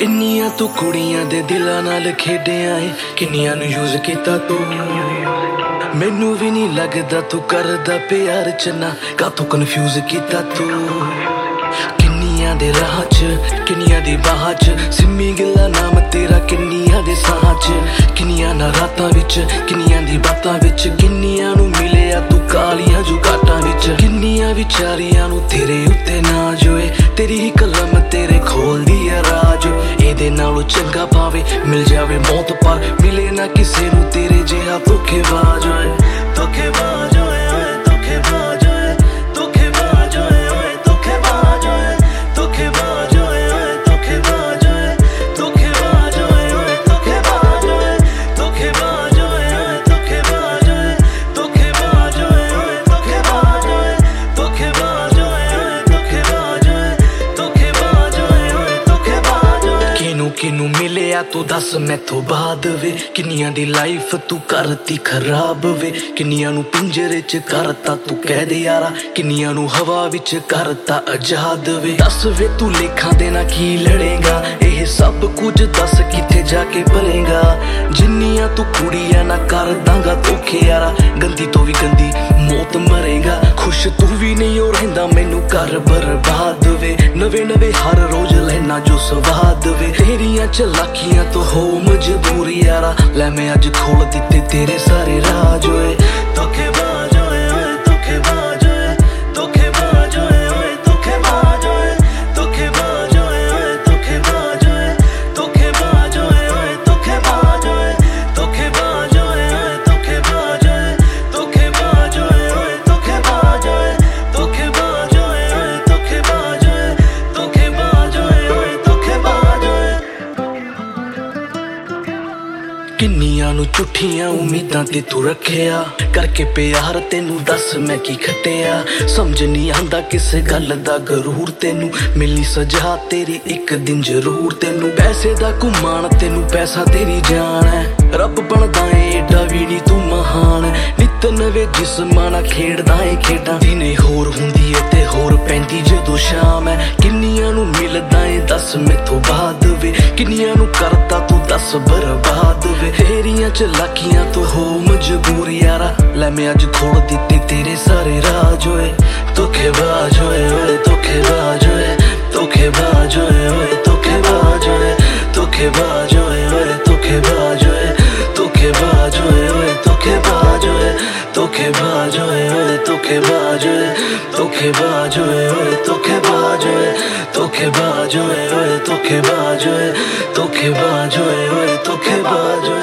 ਕਿੰਨੀਆਂ ਤੂੰ ਕੁੜੀਆਂ ਦੇ ਦਿਲਾਂ ਨਾਲ ਖੇਡਿਆ ਏ, ਕਿੰਨੀਆਂ ਨੂੰ ਯੂਜ਼ ਕੀਤਾ ਤੂੰ। ਮੈਨੂੰ ਵੀ ਨਹੀਂ ਲੱਗਦਾ ਤੂੰ ਕਰਦਾ ਪਿਆਰ ਚੰਨਾ, ਕਾਤੋਂ ਕਨਫਿਊਜ਼ ਕੀਤਾ ਤੂੰ। ਕਿੰਨੀਆਂ ਦੇ ਰਾਹ 'ਚ, ਕਿੰਨੀਆਂ ਦੀ ਬਾਹਾਂ 'ਚ, ਸਿੰਮੀ ਗਿੱਲਾ ਨਾਮ ਤੇਰਾ ਕਿੰਨੀਆਂ ਦੇ ਸਾਹਾਂ 'ਚ। ਕਿੰਨੀਆਂ ਨਾ ਰਾਤਾਂ ਵਿੱਚ, ਕਿੰਨੀਆਂ ਦੀ ਬਾਤਾਂ ਵਿੱਚ, ਕਿੰਨੀਆਂ ਨੂੰ ਮਿਲਿਆ ਤੂੰ ਕਾਲੀਆਂ ਜੁਗਾਟਾਂ ਵਿੱਚ। ਕਿੰਨੀਆਂ ਵਿਚਾਰੀਆਂ ਨੂੰ ਤੇਰੇ ਉੱਤੇ ਨਾਜ਼ ਹੋਏ, ਤੇਰੀ ਹੀ ਕਲਮ ਤੇਰੇ ਖੋਲਦੀ ਆ ਰਾਜ। ਇਹਦੇ ਨਾਲੋਂ ਚੰਗਾ ਪਾਵੇ ਮਿਲ ਜਾਵੇ ਮੌਤ, ਪਰ ਮਿਲੇ ਨਾ ਕਿਸੇ ਨੂੰ ਤੇਰੇ ਜਿਹਾ ਧੋਖੇਬਾਜ਼ ਓਏ। ਧੋਖੇਬਾਜ਼ ਓਏ ਓਏ, ਧੋਖੇਬਾਜ਼ ਓਏ, ਧੋਖੇਬਾਜ਼ ਓਏ ਓਏ, ਧੋਖੇਬਾਜ਼ ਓਏ, ਧੋਖੇਬਾਜ਼ ਓਏ ਓਏ, ਧੋਖੇਬਾਜ਼ ਓਏ, ਧੋਖੇਬਾਜ਼ ਓਏ ਓਏ, ਧੋਖੇਬਾਜ਼ ਓਏ, ਧੋਖੇਬਾਜ਼ ਓਏ ਓਏ, ਧੋਖੇਬਾਜ਼ ਓਏ, ਧੋਖੇਬਾਜ਼ ਓਏ ਓਏ, ਧੋਖੇਬਾਜ਼ ਓਏ, ਧੋਖੇਬਾਜ਼ ਓਏ ਓਏ, ਧੋਖੇਬਾਜ਼ ਓਏ, ਧੋਖੇਬਾਜ਼ ਓਏ ਓਏ, ਧੋਖੇਬਾਜ਼ ਓਏ। ਕਿਨੂੰ ਮਿਲਿਆ ਤੂੰ ਦੱਸ ਮੈਥੋਂ ਬਾਅਦ ਵੇ, ਕਿੰਨੀਆਂ ਦੀ ਲਾਈਫ ਤੂੰ ਕਰਤੀ ਖਰਾਬ ਵੇ। ਕਿੰਨੀਆਂ ਨੂੰ ਪਿੰਜਰੇ 'ਚ ਕਰਤਾ ਤੂੰ ਕੈਦ ਯਾਰਾ, ਕਿੰਨੀਆਂ ਨੂੰ ਹਵਾ ਵਿੱਚ ਕਰਤਾ ਆਜ਼ਾਦ ਵੇ। ਦੱਸ ਵੇ ਤੂੰ ਲੇਖਾਂ ਦੇ ਨਾਲ ਕੀ ਲੜੇਗਾ, ਇਹ ਸਭ ਕੁਝ ਦੱਸ ਕਿੱਥੇ ਜਾ ਕੇ ਭਰੇਗਾ। ਜਿੰਨੀਆਂ ਤੂੰ ਕੁੜੀਆਂ ਨਾ ਕਰ ਦਾਂਗਾ ਧੋਖੇ ਯਾਰਾ, ਗੰਦੀ ਤੋਂ ਵੀ ਗੰਦੀ ਮੌਤ ਮਰੇਗਾ। ਖੁਸ਼ ਤੂੰ ਵੀ ਨਹੀਂ ਹੋ ਰਹਿੰਦਾ, ਮੈਨੂੰ ਕਰ ਬਰਬਾਦ ਵੇ। ਨਵੇਂ ਹਰ ਰੋਜ਼ ਲੈਣਾ ਜੋ ਸਵਾਦ ਵੇ, ਤੇਰੀਆਂ ਚਲਾਕੀਆਂ ਤੋਂ ਹੋ ਮਜਬੂਰ ਯਾਰਾ। ਲੈ ਮੈਂ ਅੱਜ ਖੋਲ ਦਿੱਤੇ ਤੇਰੇ ਸਾਰੇ ਰਾਜ ਓਏ। ਧੋਖੇਬਾਜ਼ ਓਏ ਓਏ, ਧੋਖੇਬਾਜ਼ ਓਏ, ਧੋਖੇਬਾਜ਼ ਓਏ ਓਏ, ਧੋਖੇਬਾਜ਼ ਓਏ, ਧੋਖੇਬਾਜ਼ ਓਏ ਓਏ, ਧੋਖੇਬਾਜ਼ ਓਏ, ਧੋਖੇਬਾਜ਼ ਓਏ ਓਏ, ਧੋਖੇਬਾਜ਼ ਓਏ, ਧੋਖੇਬਾਜ਼ ਓਏ ਓਏ, ਧੋਖੇਬਾਜ਼ ਓਏ, ਧੋਖੇਬਾਜ਼ ਓਏ ਓਏ, ਧੋਖੇਬਾਜ਼ ਓਏ, ਧੋਖੇਬਾਜ਼ ਓਏ ਓਏ, ਧੋਖੇਬਾਜ਼ ਓਏ, ਧੋਖੇਬਾਜ਼ ਓਏ ਓਏ, ਧੋਖੇਬਾਜ਼ ਓਏ। ਕਿੰਨੀਆਂ ਨੂੰ ਝੂਠੀਆਂ ਉਮੀਦਾਂ ਤੇ ਤੂੰ ਰੱਖਿਆ, ਕਰਕੇ ਪਿਆਰ ਤੈਨੂੰ ਦੱਸ ਮੈਂ ਕੀ ਖੱਟਿਆ। ਸਮਝ ਨਹੀਂ ਆਉਂਦਾ ਕਿਸੇ ਗੱਲ ਦਾ ਗਰੂਰ, ਤੈਨੂੰ ਮਿਲਣੀ ਸਜ਼ਾ ਤੇਰੀ ਇੱਕ ਦਿਨ ਜ਼ਰੂਰ। ਤੈਨੂੰ ਪੈਸੇ ਦਾ ਘੁਮਾਣ, ਤੈਨੂੰ ਪੈਸਾ ਤੇਰੀ ਜਾਨ ਹੈ। ਰੱਬ ਬਣਦਾ ਏ ਏਡਾ ਵੀ ਨਹੀਂ ਤੂੰ ਮਹਾਨ, ਨਿੱਤ ਨਵੇਂ ਜਿਸਮਾਂ ਨਾਲ ਖੇਡਦਾ ਏ ਖੇਡਾਂ। ਦਿਨੇ ਹੋਰ ਹੁੰਦੀ ਏ ਤੇ ਹੋਰ ਪੈਂਦੀ ਜਦੋਂ ਸ਼ਾਮ ਹੈ। ਕਿੰਨੀਆਂ ਨੂੰ ਮਿਲਦਾ ਏ ਦੱਸ ਮੈਥੋਂ ਬਾਅਦ ਵੇ, ਕਿੰਨੀਆਂ ਨੂੰ ਕਰਦਾ ਤੂੰ ਦੱਸ ਬਰਬਾਦ ਵੇ। ਤੇਰੀਆਂ ਚਲਾਕੀਆਂ ਤੋਂ ਹੋ ਮਜਬੂਰ ਯਾਰਾ, ਲੈ ਮੈਂ ਅੱਜ ਖੋਲ ਦਿੱਤੇ ਤੇਰੇ ਸਾਰੇ ਰਾਜ ਓਏ। ਧੋਖੇਬਾਜ਼ ਓਏ ਓਏ, ਧੋਖੇਬਾਜ਼ ਓਏ, ਧੋਖੇਬਾਜ਼ ਓਏ ਓਏ, ਧੋਖੇਬਾਜ਼ ਓਏ, ਧੋਖੇਬਾਜ਼ ਓਏ ਓਏ, ਧੋਖੇਬਾਜ਼ ਓਏ, ਧੋਖੇਬਾਜ਼ ਓਏ ਓਏ, ਧੋਖੇਬਾਜ਼ ਓਏ, ਧੋਖੇਬਾਜ਼ ਓਏ ਓਏ, ਧੋਖੇਬਾਜ਼ ਓਏ, ਧੋਖੇਬਾਜ਼ ਓਏ ਓਏ, ਧੋਖੇਬਾਜ਼ ਓਏ, ਧੋਖੇਬਾਜ਼ ਓਏ ਓਏ, ਧੋਖੇਬਾਜ਼ ਓਏ, ਧੋਖੇਬਾਜ਼ ਓਏ ਓਏ, ਧੋਖੇਬਾਜ਼ ਓਏ।